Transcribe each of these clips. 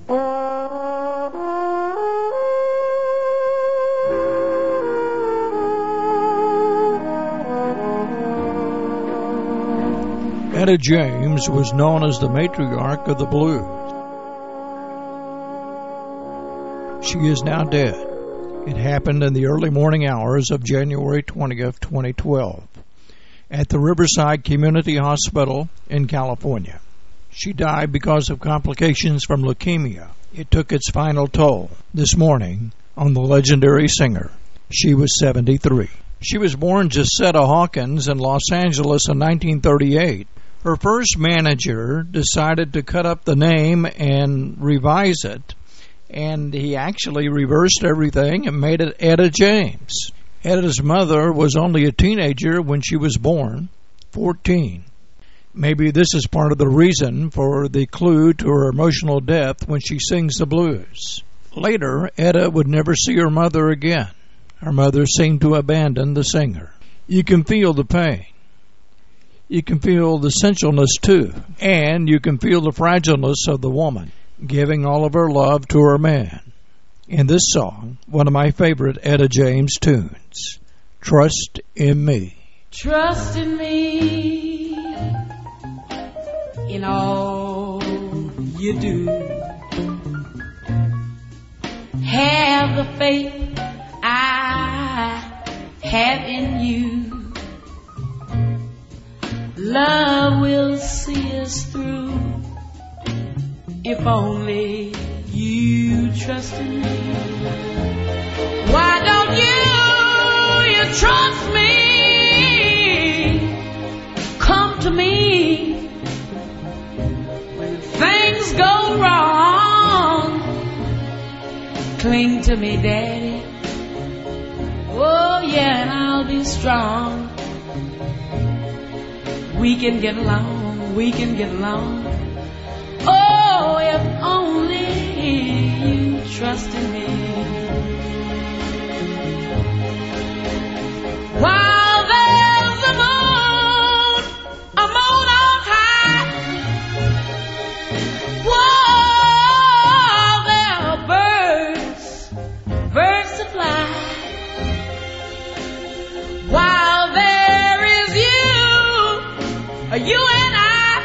Etta James was known as the matriarch of the blues. She is now dead. It happened in the early morning hours of January 20th, 2012, at the Riverside Community Hospital in California. She died because of complications from leukemia. It took its final toll this morning on the legendary singer. She was 73. She was born Jessetta Hawkins in Los Angeles in 1938. Her first manager decided to cut up the name and revise it, and he actually reversed everything and made it Etta James. Etta's mother was only a teenager when she was born, 14. Maybe this is part of the reason for the clue to her emotional depth when she sings the blues. Later, Etta would never see her mother again. Her mother seemed to abandon the singer. You can feel the pain. You can feel the sensualness too, and you can feel the fragileness of the woman giving all of her love to her man. In this song, one of my favorite Etta James tunes, Trust in Me. Trust in me in all you do. Have the faith I have in you. Love will see us through if only you trust in me. Why don't you trust me? Come to me when things go wrong. Cling to me, Daddy. Oh yeah, and I'll be strong. We can get along, we can get along. Oh, if only you trust in me. While there's a moon on high. While there are birds to fly. While there is you and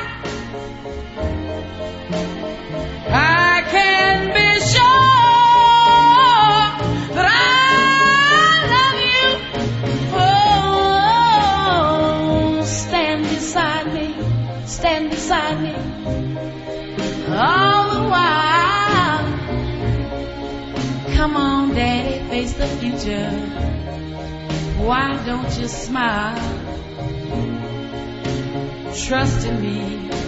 I can be sure that I love you. Oh, stand beside me, all the while. Come on, Daddy, face the future. Why don't you smile? Trust in me,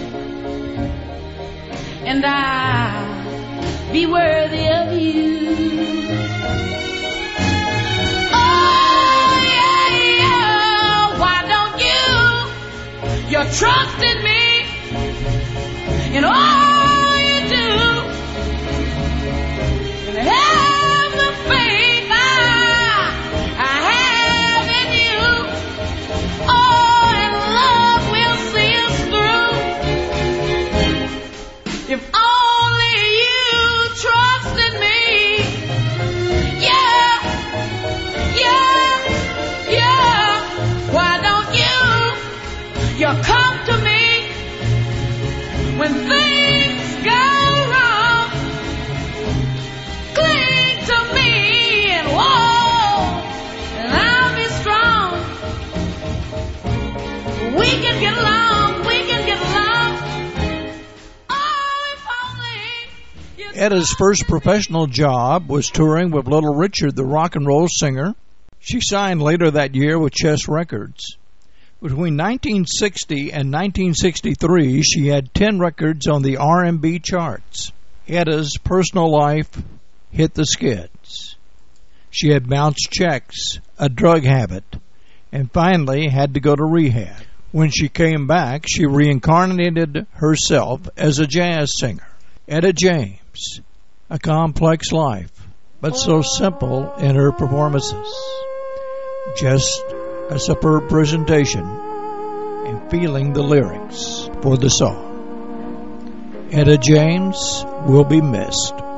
and I'll be worthy of you. Oh, yeah, why don't you trust in me in all you do, and have the faith I have in you. Oh, if only you trust in me. Yeah. Why don't you come to me when things go wrong? Cling to me and and I'll be strong. We can get along, we can get along. Etta's first professional job was touring with Little Richard, the rock and roll singer. She signed later that year with Chess Records. Between 1960 and 1963, she had 10 records on the R&B charts. Etta's personal life hit the skids. She had bounced checks, a drug habit, and finally had to go to rehab. When she came back, she reincarnated herself as a jazz singer. Etta James, a complex life, but so simple in her performances. Just a superb presentation and feeling the lyrics for the song. Etta James will be missed.